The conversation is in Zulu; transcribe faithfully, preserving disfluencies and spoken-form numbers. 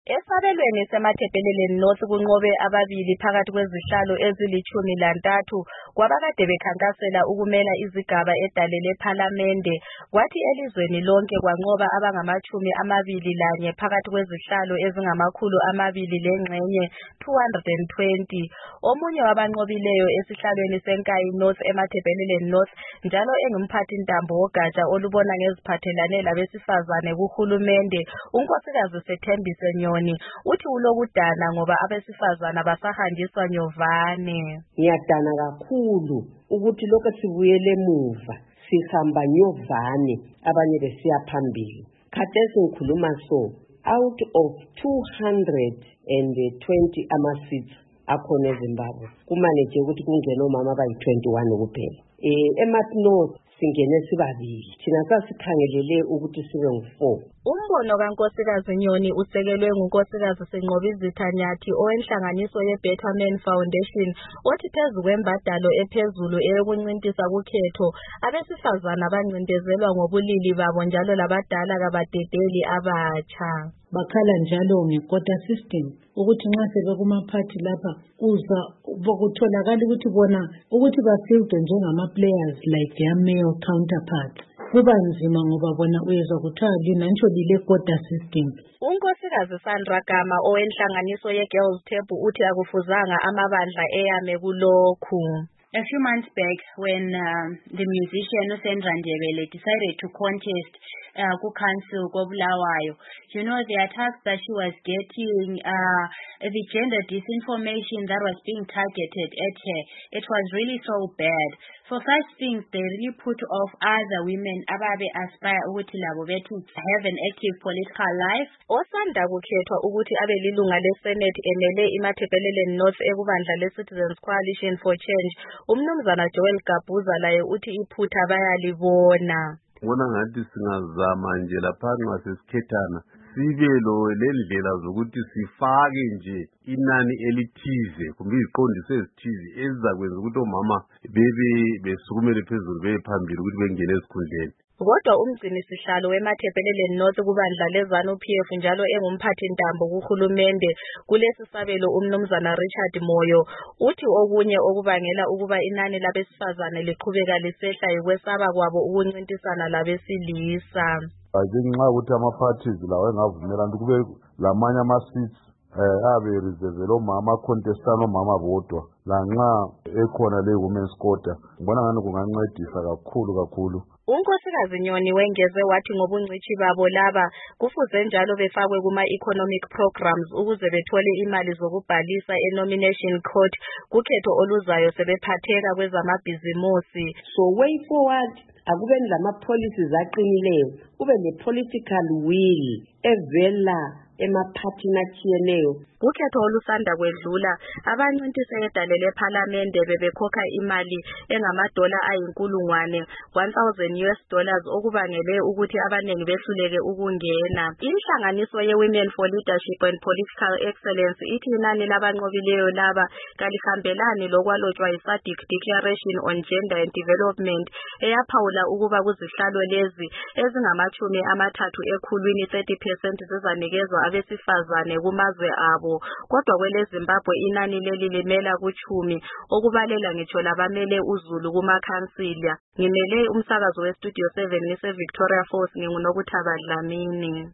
Esabelweni semathebheleleni North kunqobe ababili phakathi kwezihlalo ezilithumi lantathu kwabakade bekhankasela ukumela izigaba edale lephalamende, kwathi elizweni lonke kwanqoba abangamachumi amabili lanye phakathi kwezihlalo ezingamakhulu amabili lengxenye two hundred twenty. Omunye wabanqobileyo esihlalweni senkayi North emathebheleleni North njalo engumphathi ntambo wogatsha olubona ngeziphathelane labesifazane kuhulumende, unkosikazi Sethembise Nyoni, uthi ulokudana ngoba abesifazana basahanjiswa nyovane. Ngiyadana kakhulu ukuthi lokho sibuyele emuva sihamba nyovane abanye besiya phambili. Khathesi ngikhuluma so, out of two hundred twenty ama-seats akhona eZimbabwe kumane nje ukuthi kungena omama abayi twenty-one kuphela. Eh eMarth North singene sibabili, thina sasikhangelele ukuthi sibe ngu-four. Umbono kankosikazi Nyoni usekelwe ngunkosikazi Senqobizitha Nyathi owenhlanganiso ye-Better Men Foundation, othi phezu kwembadalo ephezulu eyokuncintisa kukhetho, abesifazana bancindezelwa ngobulili babo njalo labadala kabadedeli abatsha. Bakhala njalo nge-quota system ukuthi nxa sebekumaphathi lapha uza bokutholakala ukuthi bona ukuthi bafieldwe njengama-players like their male counterparts. Kuba nzima ngoba bona uyezwa kuthiwa lina ntsho lile quota system. Unkosikazi Sandra Gama owenhlanganiso ye-Girls Table uthi akufuzanga amabandla eyame kulokhu. A few months back, when uh, the musician Sandra Ndebele decided to contest uh, ku council Bulawayo, you know, the attacks that she was getting, uh, the gender disinformation that was being targeted at her, it was really so bad. For such things, they really put off other women ababe aspire ukuthi labo bethu have an active political life. Osanda kukhethwa ukuthi abe lilunga leSenate emele imathebheleleni North ekubandla le-Citizens Coalition for Change, umnumzana Joel Gabuza laye uthi iphutha bayalibona. Ngibona ngathi singazama nje lapha nxa sesikhethana sibelo lendlela zokuthi sifake nje inani elithize kumbe iziqondiso ezithize ezizakwenza ukuthi omama bebe besukumele phezulu bephambili ukuthi bengene esikhundleni. Kodwa umgcini sihlalo wemathebheleleni North kubandla leZANU-P F njalo engumphathi ntambo kuhulumende kulesi sabelo umnumzana Richard Moyo uthi okunye okubangela ukuba inani labesifazane liqhubeka lisehla yikwesaba kwabo ukuncintisana labesilisa. Ngenxa ukuthi ama-parties lawo engavumela ukuthi kube lamanye ama-seats eh abe reserved omama contestant omama bodwa lanxa ekhona le women's quota, ngibona ngani kungancedisa kakhulu kakhulu. Unkosikazi Nyoni wengeze wathi ngobungcithi babo laba kufuze njalo befakwe kuma-economic programs ukuze bethole imali zokubhalisa e-nomination court kukhetho oluzayo sebephatheka kwezamabhizimusi. So way forward akube lama-policies aqinileyo, kube ne-political will evela emaphathini atshiyeneyo. Kukhetho olusanda kwedlula abancintise edale lephalamende bebekhokha imali engamadola ayinkulungwane one thousand U S dollars okubangele ukuthi abanengi behluleke ukungena. Inhlanganiso ye-Women for Leadership and Political Excellence ithi inani labanqobileyo laba kalihambelani lokwalotshwa yi-SADC Declaration on Gender and Development eyaphawula ukuba kuzihlalo lezi ezingamachumi amathathu ekhulwini thirty percent zizanikezwa abesifazane kumazwe abo. Kodwa kwele Zimbabwe inani leli limela kuchumi okubalela ngitsho labamele uZulu kumakhansilia. Ngimele umsakazo weStudio seven ngise Victoria Falls nginguNokuthaba Dlamini.